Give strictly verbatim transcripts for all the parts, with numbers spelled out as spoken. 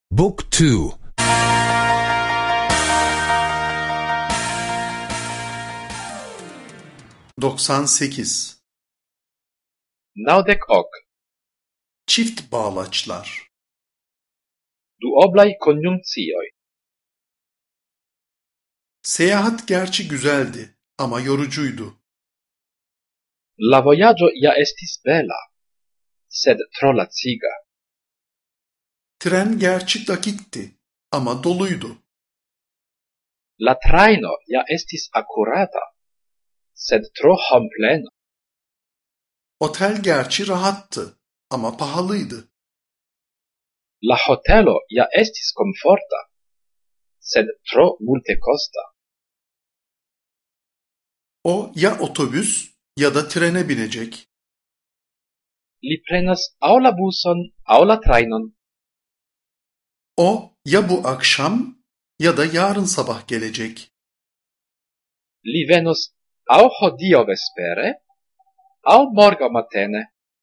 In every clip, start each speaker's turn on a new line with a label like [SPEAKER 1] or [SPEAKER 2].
[SPEAKER 1] Book two.
[SPEAKER 2] doksan sekiz.
[SPEAKER 3] Naŭdek ok.
[SPEAKER 2] Çift bağlaçlar.
[SPEAKER 3] Duoblaj konjunkcioj.
[SPEAKER 2] Seyahat gerçi güzeldi ama yorucuydu.
[SPEAKER 3] La vojaĝo ja estis bela, sed tro laciga.
[SPEAKER 2] Tren gerçi dakikti ama doluydu.
[SPEAKER 3] La trajno ja estis akurata, sed tro homplena.
[SPEAKER 2] Otel gerçi rahattı ama pahalıydı.
[SPEAKER 3] La hotelo ja estis komforta, sed tro multekosta.
[SPEAKER 2] O ya otobüs ya da trene binecek.
[SPEAKER 3] Li prenas aŭ la buson aŭ la trajnon.
[SPEAKER 2] O ya bu akşam ya da yarın sabah gelecek.
[SPEAKER 3] Li venos aŭ hodiaŭ vespere aŭ morgaŭ matene.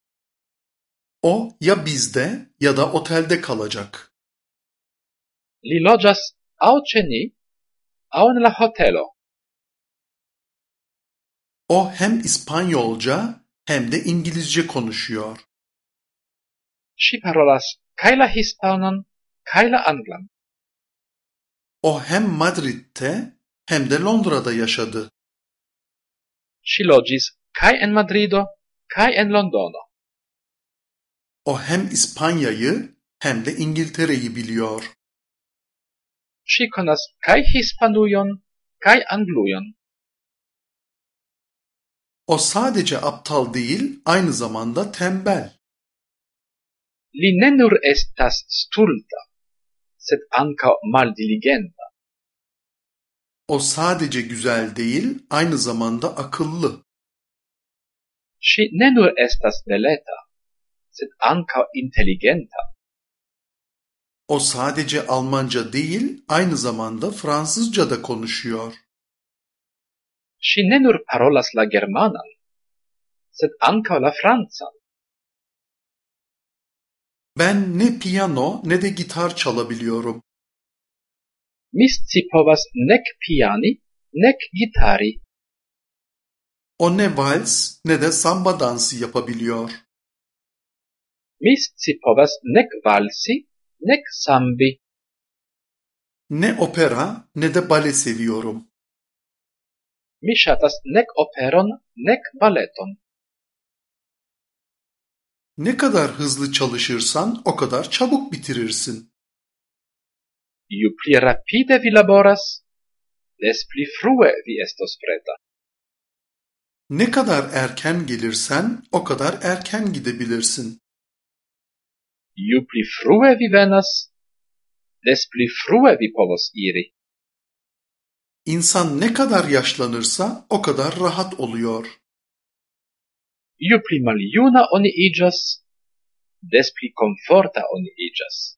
[SPEAKER 2] O ya bizde ya da otelde kalacak.
[SPEAKER 3] Li loĝas aŭ ĉe ni aŭ en la hotelo.
[SPEAKER 2] O hem İspanyolca hem de İngilizce konuşuyor.
[SPEAKER 3] Ŝi parolas kaj la hispanan kaj la anglan.
[SPEAKER 2] O hem Madrid'te hem de Londra'da yaşadı.
[SPEAKER 3] Ŝi loĝis kaj en Madrido kaj en Londono.
[SPEAKER 2] O hem İspanya'yı hem de İngiltere'yi biliyor.
[SPEAKER 3] Ŝi konas kaj Hispanujon kaj Anglujon.
[SPEAKER 2] O sadece aptal değil, aynı zamanda tembel.
[SPEAKER 3] Li ne nur estas stulta, sed ankaŭ maldiligenta.
[SPEAKER 2] O sadece güzel değil, aynı zamanda akıllı.
[SPEAKER 3] Ŝi ne nur estas beleta, sed ankaŭ inteligenta.
[SPEAKER 2] O sadece Almanca değil, aynı zamanda Fransızca da konuşuyor.
[SPEAKER 3] Ŝi ne nur parolas la germanan, sed ankaŭ la francan.
[SPEAKER 2] Ben ne piyano ne de gitar çalabiliyorum.
[SPEAKER 3] Mi scipovas nek piani, nek gitari.
[SPEAKER 2] O ne vals ne de samba dansı yapabiliyor.
[SPEAKER 3] Mi scipovas nek valsi, nek sambi.
[SPEAKER 2] Ne opera ne de bale seviyorum.
[SPEAKER 3] Mi ŝatas nek operon, nek baleton.
[SPEAKER 2] Ne kadar hızlı çalışırsan o kadar çabuk bitirirsin.
[SPEAKER 3] Ju pli rapide vi laboras, des pli frue vi estos preta.
[SPEAKER 2] Ne kadar erken gelirsen o kadar erken gidebilirsin.
[SPEAKER 3] Ju pli frue vi venas, des pli frue vi povos iri.
[SPEAKER 2] İnsan ne kadar yaşlanırsa o kadar rahat oluyor.
[SPEAKER 3] Ju pli maljuna oni iĝas, des pli komforta oni iĝas.